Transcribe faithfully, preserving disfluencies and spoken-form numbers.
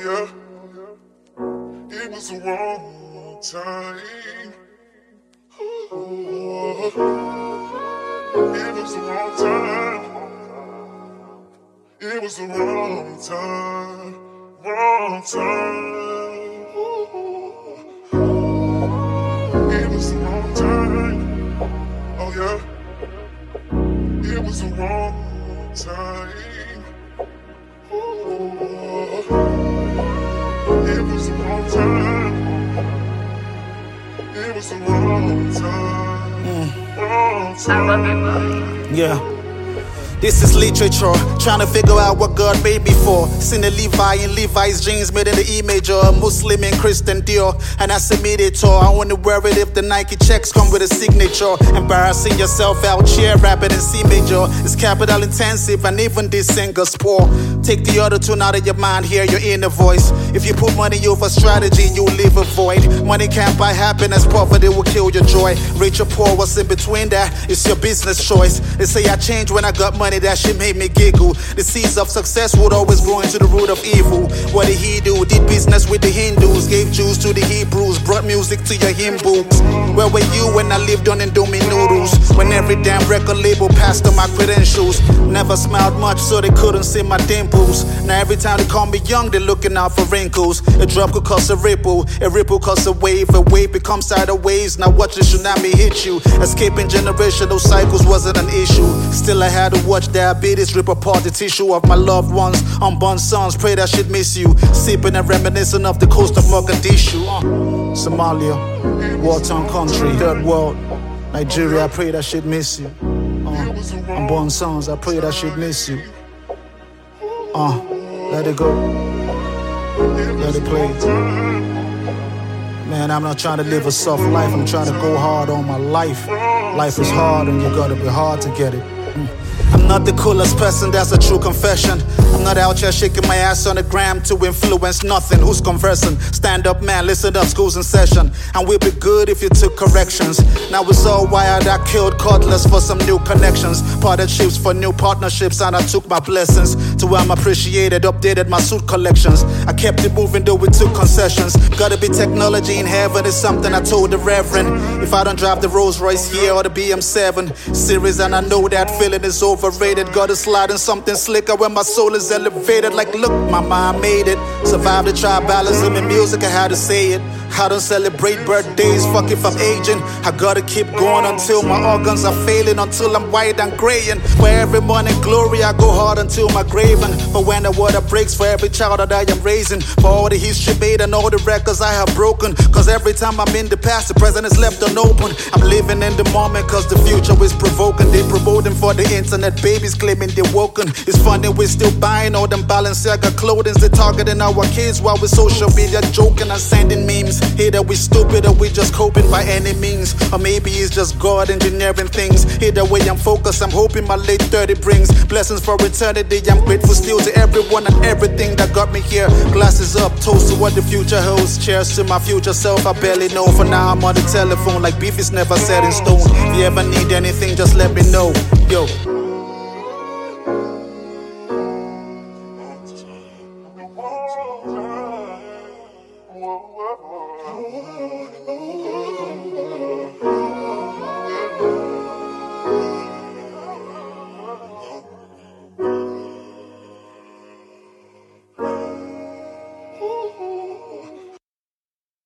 yeah. It was the wrong time. Ooh, it was the wrong time. It was the wrong time. Wrong time. Ooh, it was the wrong time. Oh yeah. It was the wrong time. Ooh, it was the wrong time. It was the wrong time. Mm. Wrong time. I love it, buddy. Yeah. This is literature, trying to figure out what God made me for. Seen a Levi in Levi's jeans made in the E major, a Muslim in Christian Dior, and that's a mediator. I only wear it if the Nike checks come with a signature. Embarrassing yourself out here, rapping in C major. It's capital intensive, and even this singer's poor. Take the other tune out of your mind, hear your inner voice. If you put money over strategy, you'll live a void. Money can't buy happiness, poverty will kill your joy. Rich or poor, what's in between that? It's your business choice. They say I changed when I got money, that shit made me giggle. The seeds of success would always grow into the root of evil. What did he do? Did business with the Hindus, gave Jews to the Hebrews, brought music to your hymn books. Where were you when I lived on Indomie noodles? When every damn record label passed on my credentials. Never smiled much so they couldn't see my dimples. Now every time they call me young, they're looking out for wrinkles. A drop could cause a ripple, a ripple cause a wave, a wave becomes tidal waves. Now watch the tsunami hit you. Escaping generational cycles wasn't an issue. Still I had to watch diabetes rip apart the tissue of my loved ones. Unborn sons, pray that shit miss you. Sipping and reminiscing of the coast of Mogadishu. uh, Somalia, war-torn country, third world. Nigeria, I pray that shit miss you. uh, Unborn sons, I pray that shit miss you. Uh, let it go. Let it play. Man, I'm not trying to live a soft life. I'm trying to go hard on my life. Life is hard and you gotta be hard to get it. Mm. I'm not the coolest person, that's a true confession. I'm not out here shaking my ass on the gram to influence nothing. Who's conversing? Stand up, man, listen up, school's in session. And we'll be good if you took corrections. Now it's all wired, I killed cordless for some new connections. Parted ships for new partnerships, and I took my blessings to where I'm appreciated, updated my suit collections. I kept it moving though we took concessions. Gotta be technology in heaven is something I told the reverend. If I don't drive the Rolls Royce here or the B M seven series, and I know that feeling is overrated. Gotta slide in something slicker when my soul is elevated. Like look, mama, I made it. Survived the tribalism in music, I had to say it. I don't celebrate birthdays, fuck if I'm aging. I gotta keep going until my organs are failing, until I'm white and graying. For every morning glory, I go hard until my grave. And for when the water breaks, for every child that I am raising. For all the history made and all the records I have broken. Cause every time I'm in the past, the present is left unopened. I'm living in the moment cause the future is provoking. They promoting for the internet, babies claiming they're woken. It's funny we're still buying all them Balenciaga clothing. They're targeting our kids while with social media joking and sending memes. Either we stupid or we just coping by any means. Or maybe it's just God engineering things. Either way I'm focused, I'm hoping my late thirty brings blessings for eternity. I'm grateful still to everyone and everything that got me here. Glasses up, toast to what the future holds. Cheers to my future self, I barely know. For now I'm on the telephone like beef is never set in stone. If you ever need anything, just let me know. Yo.